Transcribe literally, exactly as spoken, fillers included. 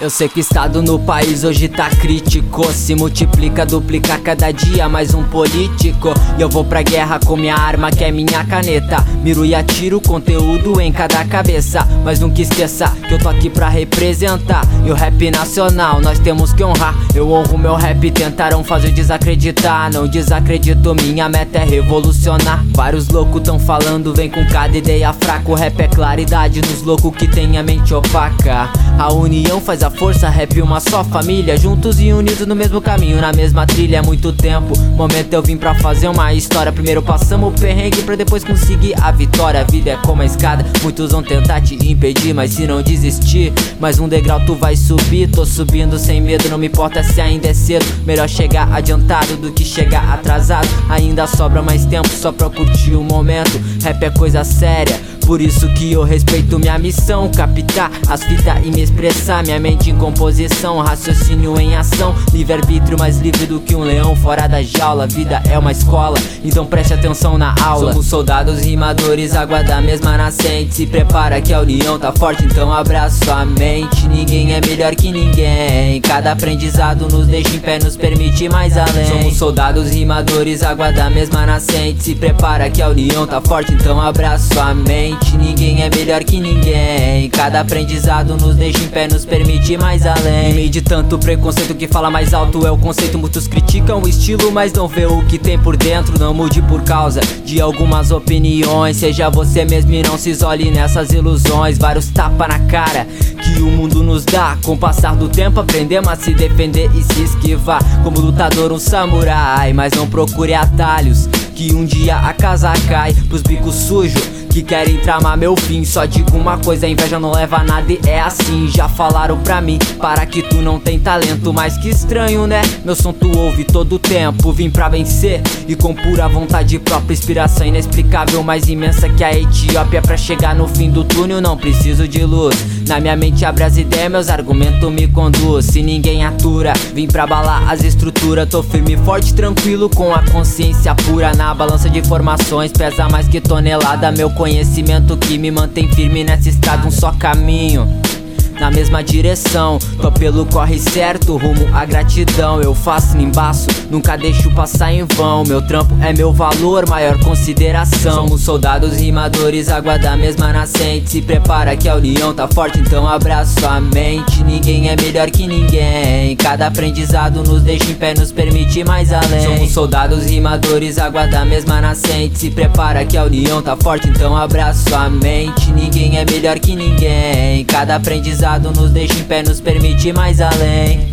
Eu sei que o estado no país hoje tá crítico. Se multiplica, duplica cada dia mais um político. E eu vou pra guerra com minha arma que é minha caneta. Miro e atiro conteúdo em cada cabeça. Mas nunca esqueça que eu tô aqui pra representar. E o rap nacional nós temos que honrar. Eu honro meu rap, tentaram fazer desacreditar. Não desacredito, minha meta é revolucionar. Vários loucos tão falando, vem com cada ideia fraca. O rap é claridade nos loucos que tem a mente opaca. A união faz a força, rap uma só família. Juntos e unidos no mesmo caminho, na mesma trilha. É muito tempo, momento eu vim pra fazer uma história. Primeiro passamos o perrengue pra depois conseguir a vitória. A vida é como a escada, muitos vão tentar te impedir, mas se não desistir, mais um degrau tu vai subir. Tô subindo sem medo, não me importa se ainda é cedo. Melhor chegar adiantado do que chegar atrasado. Ainda sobra mais tempo só pra curtir o momento. Rap é coisa séria, por isso que eu respeito minha missão. Captar as fitas e me expressar. Minha mente em composição, raciocínio em ação. Livre-arbítrio mais livre do que um leão fora da jaula. Vida é uma escola, então preste atenção na aula. Somos soldados rimadores, água da mesma nascente. Se prepara que a união tá forte, então abraça sua mente. Ninguém é melhor que ninguém. Cada aprendizado nos deixa em pé, nos permite ir mais além. Somos soldados rimadores, água da mesma nascente. Se prepara que a união tá forte, então abraça sua mente. Ninguém é melhor que ninguém. Cada aprendizado nos deixa em pé, nos permite ir mais além. Em meio de tanto preconceito, que fala mais alto é o conceito. Muitos criticam o estilo, mas não vê o que tem por dentro. Não mude por causa de algumas opiniões. Seja você mesmo e não se isole nessas ilusões. Vários tapas na cara que o mundo nos dá. Com o passar do tempo aprendemos a se defender e se esquivar. Como lutador um samurai, mas não procure atalhos, que um dia a casa cai pros bicos sujos que querem tramar meu fim. Só digo uma coisa, a inveja não leva a nada e é assim. Já falaram pra mim, para que tu não tem talento. Mas que estranho, né? Meu som tu ouve todo o tempo. Vim pra vencer e com pura vontade própria. Inspiração inexplicável, mais imensa que a Etiópia. Pra chegar no fim do túnel não preciso de luz. Na minha mente abre as ideias, meus argumentos me conduz. Se ninguém atura, vim pra abalar as estruturas. Tô firme, forte, tranquilo, com a consciência pura. Na balança de informações pesa mais que tonelada. Meu conhecimento que me mantém firme nessa estrada. Um só caminho, na mesma direção. Tô pelo corre certo, rumo à gratidão. Eu faço no embaço, nunca deixo passar em vão. Meu trampo é meu valor, maior consideração. Somos soldados rimadores, água da mesma nascente. Se prepara que a união tá forte, então abraça sua mente. Ninguém é melhor que ninguém. Cada aprendizado nos deixa em pé, nos permite ir mais além. Somos soldados rimadores, água da mesma nascente. Se prepara que a união tá forte, então abraça sua mente. Ninguém é melhor que ninguém. Cada aprendizado nos deixa em pé, nos permite ir mais além.